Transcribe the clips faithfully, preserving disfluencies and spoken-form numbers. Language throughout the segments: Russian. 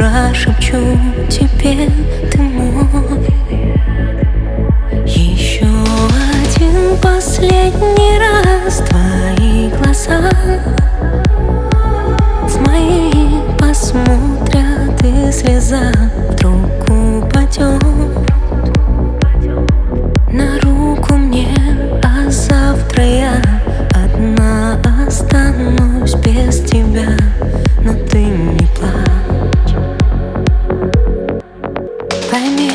прошепчу тебе, ты мой. Еще один последний раз твои глаза с моих посмотрят, и слеза вдруг упадет на руку мне, а завтра я одна останусь без тебя. Но ты не плачь, пойми,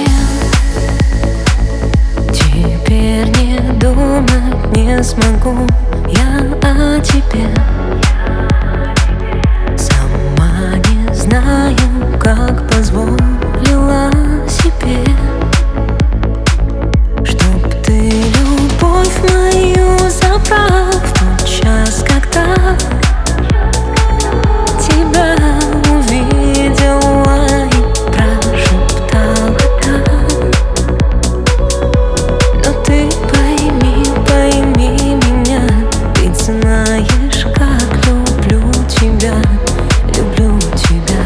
теперь не думать не смогу я о тебе. Сама не знаю, как позволила себе, чтоб ты любовь мою забрал в тот час, когда тебя увидела и прошептала так. Но ты пойми, пойми меня, ведь знаешь, как люблю тебя, люблю тебя.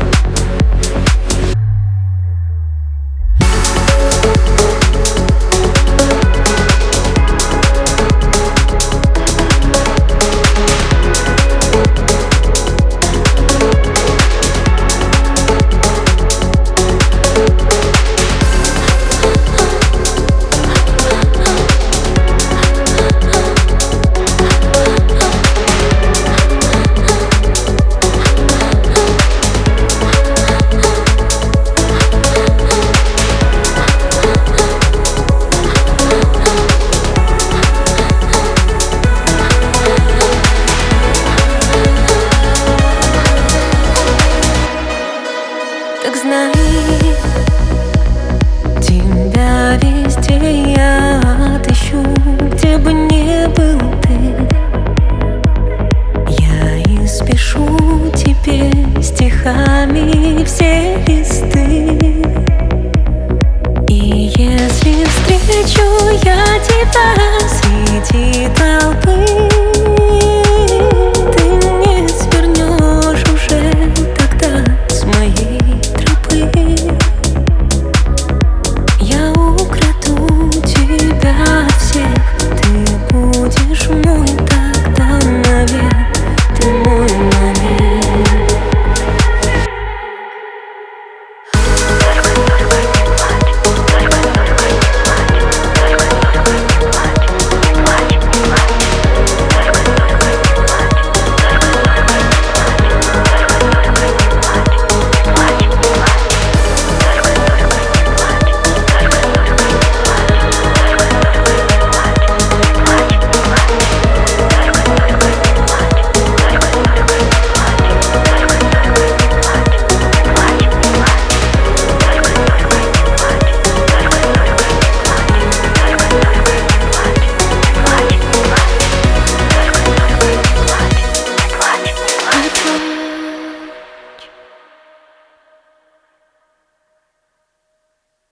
Так знай, тебя везде я отыщу, где бы ни был ты. Я испишу тебе стихами все листы. И если встречу я тебя среди толпы,